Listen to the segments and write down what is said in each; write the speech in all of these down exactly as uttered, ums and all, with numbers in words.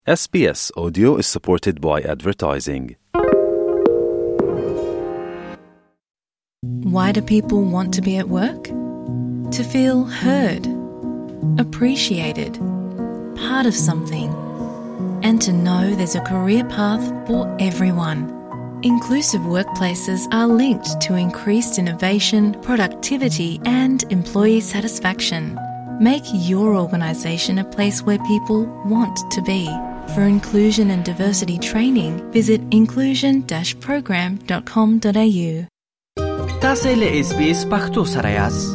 S B S Audio is supported by advertising. Why do people want to be at work? To feel heard, appreciated, part of something, and to know there's a career path for everyone. Inclusive workplaces are linked to increased innovation, productivity, and employee satisfaction. Make your organisation a place where people want to be. For inclusion and diversity training, visit inclusion dash program dot com dot a u. تاسو له اس بي اس پختو سره یاست.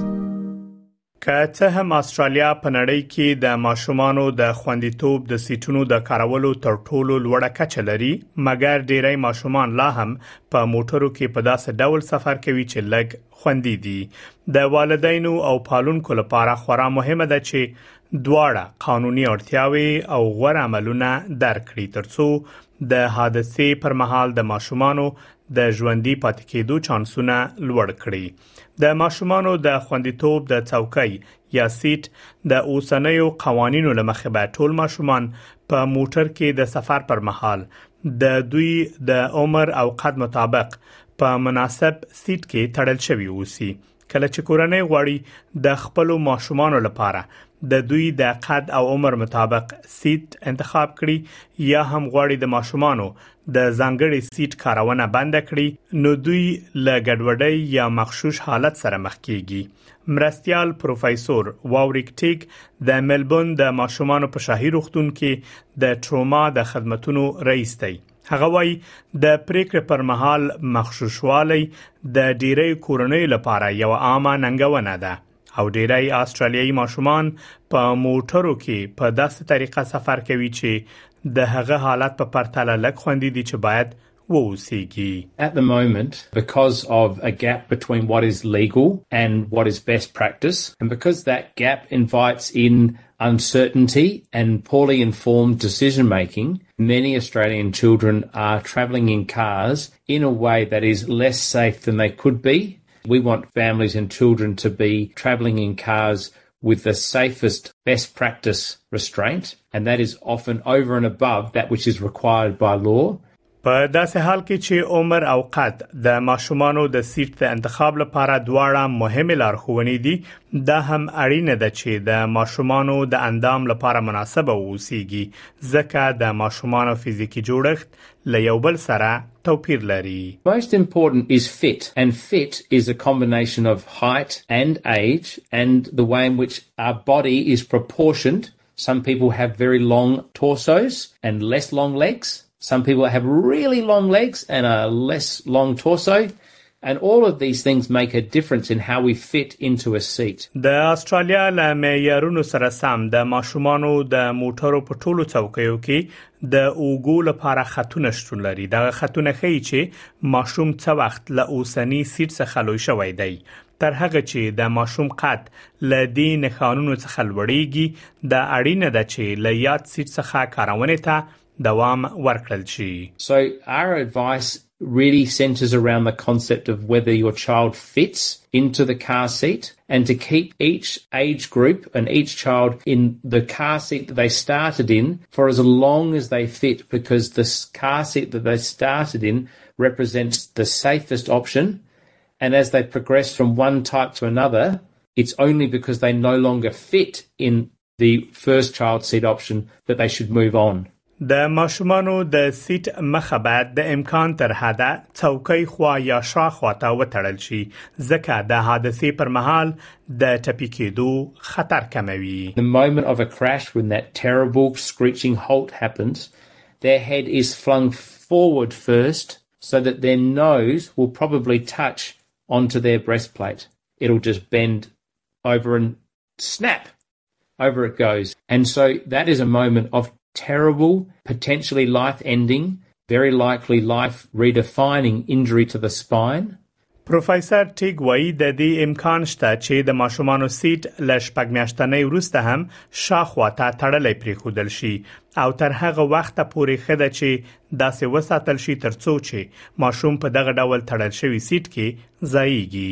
که څه هم استرالیا په نړۍ کې د ماشومانو د خوندیتوب د سیټونو د کارولو تر ټولو لوړه کچه لري، مګر ډیری ماشومان لا هم په موټرو کې په داسې ډول سفر کوي چې لږ خوندي دي. د والدینو او پالونکو لپاره خورا مهمه ده چې دواړه قانوني اړتیاوې او غوره عملونه درک کړي ترڅو د حادثې پر مهال د ماشومانو د ژوندۍ پاتې کېدو چانسونه لوړ کړي. د ماشومانو د خوندیتوب د څوکۍ یا سیټ د اوسنیو قوانینو لمخې به ټول ماشومان په موټر کې د سفر پر مهال د دوی د عمر او قد مطابق په مناسب سیټ کې تړل شوی اوسي. کله چې کورنۍ غواړي د خپل ماشومانو لپاره د دوی د قد او عمر مطابق سیټ انتخاب کړي یا هم غواړي د ماشومانو د ځانګړي سیټ کارونه بند کړي، نو دوی له ګډوډۍ یا مغشوش حالت سره مخ کیږي. مرستيال پروفیسور واوریک ټیک د ملبون د ماشومانو په شاهي روغتون کې د ټروما د خدماتونو رئیس دی. هغه وایي د پریکړې پر مهال مغشوشوالی د ډیری کورنۍ لپاره یو عامه ننګونه ده او ډیری استرالیایي ماشومان په موټرو کې په داسې طریقه سفر کوي چې د هغه حالت په پرتله لږ خوندي دي چې باید ووسیږي. At the moment, because of a gap between what is legal and what is best practice, and because that gap invites in uncertainty and poorly informed decision making, many Australian children are travelling in cars in a way that is less safe than they could be. We want families and children to be travelling in cars with the safest, best practice restraint, and that is often over and above that which is required by law. په داسې حال کې چې عمر او قد د ماشومانو د سیټ د انتخاب لپاره دواړه مهمه لارښوونې دي، دا هم اړینه ده چې د ماشومانو د اندام لپاره مناسبه اوسيږي، ځکه د ماشومانو فزیکی جوړښت له یو بل سره توپیر لري. Most important is fit, and fit is a combination of height and age and the way in which our body is proportioned. Some people have very long torsos and less long legs. Some people have really long legs and a less long torso, and all of these things make a difference in how we fit into a seat. د استرالیا له معیارونو سره سم د ماشومانو د موټرو په ټولو څوکیو کې د اوګو لپاره خطونه شتون لري. دا خطونه ښیي چې ماشوم څه وخت له اوسنی سیټ څخه لوی شوی دی. تر هغه چې د ماشوم قد له دې نښانونو څخه لوړیږي، د اړینه ده چې له یاد سیټ څخه کارونه ته دوام ورکړل شي. So our advice really centers around the concept of whether your child fits into the car seat, and to keep each age group and each child in the car seat that they started in for as long as they fit, because the car seat that they started in represents the safest option, and as they progress from one type to another, it's only because they no longer fit in the first child seat option that they should move on. د ماشومانو د سیټ مخه بعد د امکان تر حده څوکۍ خوا یا شاخوا ته وتړل شي، ځکه د حادثې پر مهال د ټپي کېدو خطر کموي. The moment of a crash, when that terrible screeching halt happens, their head is flung forward first so that their nose will probably touch onto their breastplate. It'll just bend over and snap. Over it goes. And so that is a moment of terrible, potentially life-ending, very likely life-redefining injury to the spine. پروفیسور ټیګ وایي د دې امکان شته چې د ماشومانو سیټ له شپږ میاشتنۍ وروسته هم شاخوا ته تړلی پرېښودل شي او تر هغه وخته پورې ښه ده چې داسې وساتل شي ترڅو چې ماشوم په دغه ډول تړل شوي سیټ کې ځایږي.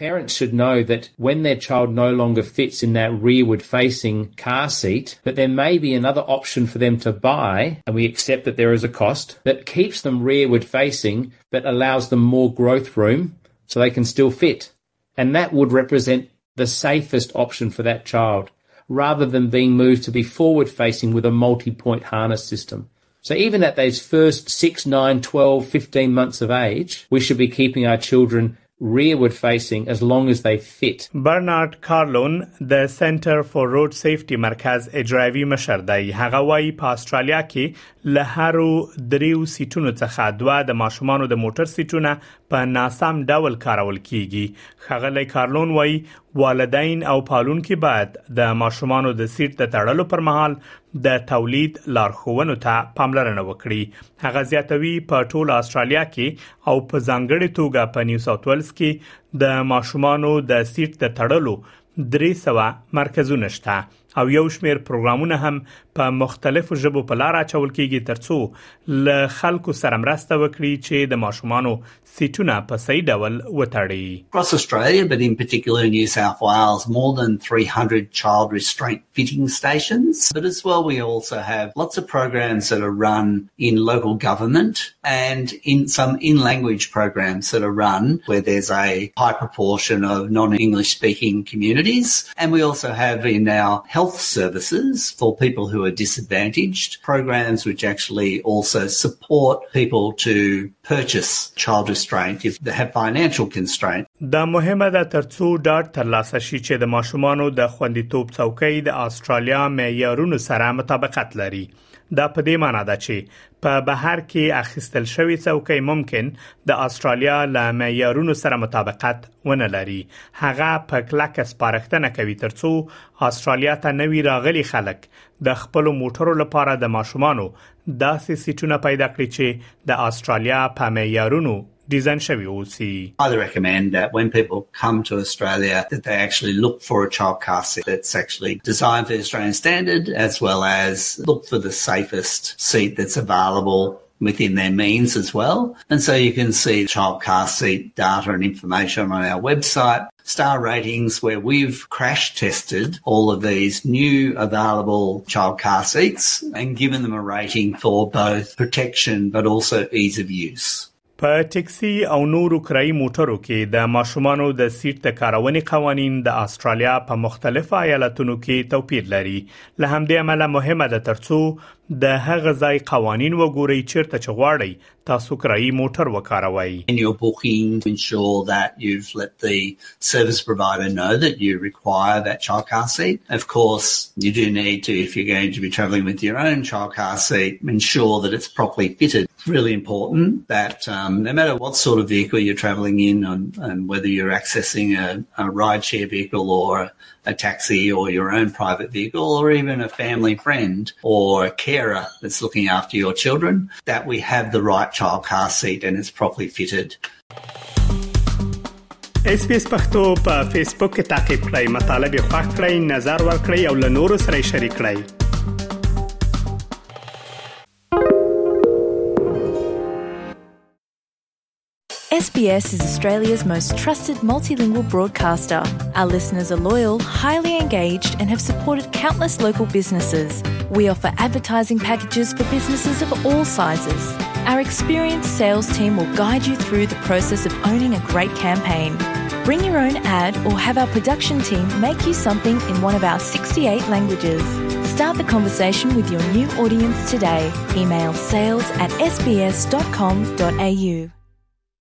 Parents should know that when their child no longer fits in that rearward-facing car seat, that there may be another option for them to buy, and we accept that there is a cost, that keeps them rearward-facing, but allows them more growth room so they can still fit. And that would represent the safest option for that child, rather than being moved to be forward-facing with a multi-point harness system. So even at those first six, nine, twelve, fifteen months of age, we should be keeping our children rearward facing as long as they fit. Bernard Carlon د سنټر فور روډ سیفټي مرکز اجرایي مشر دی. هغه وايي په استرالیا کې له هرو دریو سیټونو څخه دوه د ماشومانو د موټر سیټونه په ناسم ډول کارول کیږي. ښاغلی کارلون وايي والدین او پالونکي باید د ماشومانو د سیټ د تړلو پر مهال د تولید لارښوونو ته پاملرنه وکړي. هغه زیاتوي په ټول استرالیا کې او په ځانګړي توګه په نیو ساوث ویلز کې د ماشومانو د سیټ د تړلو درې سوه مرکزونه شته او یو شمیر پروګرامونه هم په مختلفو ژبو په لار اچول کېږي ترڅو له خلکو سره مرسته وکړي چې د ماشومانو سیټونه په صحیح ډول وتړي. Across Australia, but in particular in New South Wales, more than three hundred child restraint fitting stations. But as well, we also have lots of programs that are run in local government and in some in-language programs that are run where there's a high proportion of non-English speaking communities. And we also have in our health services for people who are disadvantaged, programs which actually also support people to purchase child restraint if they have financial constraint. دا مهمه ده ترڅو ډاډ ترلاسه شي چې د ماشومانو د خوندیتوب څوکۍ د استرالیا معیارونو سره مطابقت لري. دا په دې معنی ده چې په بهر کې اخیستل شوی څوکۍ ممکن د استرالیا له معیارونو سره مطابقت ونه لري. هغه په کلکه سپارښتنه کوي ترڅو استرالیا ته نوي راغلي خلک د خپل موټرو لپاره د ماشومانو داسې سیټونه پیدا کړي چې د استرالیا په معیارونو design شوی اوسي. I recommend that when people come to Australia that they actually look for a child car seat that's actually designed for the Australian standard, as well as look for the safest seat that's available within their means as well. And so you can see child car seat data and information on our website, star ratings where we've crash tested all of these new available child car seats and given them a rating for both protection but also ease of use. په ټیکسي او نورو کرایي موټرو کې د ماشومانو د سیټ د کارونې قوانین د استرالیا په مختلفو ایالتونو کې توپیر لري. له همدې امله مهمه ده ترڅو د هغه ځای قوانین وګورئ چیرته چې غواړئ تاسو کرایي موټر وکاروئ. In your booking, ensure that you've let the service provider know that you require that child car seat. Of course, you do need to, if you're going to be travelling with your own child car seat, ensure that it's properly fitted. It's really important that um, no matter what sort of vehicle you're travelling in and, and whether you're accessing a, a ride-share vehicle or a, a taxi or your own private vehicle or even a family friend or a carer that's looking after your children, that we have the right child car seat and it's properly fitted. اس پی اس پختو په فیسبوک کې تعقیب کړئ، مطالب یې خوښ کړئ، نظر ورکړئ او له نورو سره شریک کړئ. S B S is Australia's most trusted multilingual broadcaster. Our listeners are loyal, highly engaged and have supported countless local businesses. We offer advertising packages for businesses of all sizes. Our experienced sales team will guide you through the process of owning a great campaign. Bring your own ad or have our production team make you something in one of our sixty-eight languages. Start the conversation with your new audience today. Email sales at s b s dot com dot a u.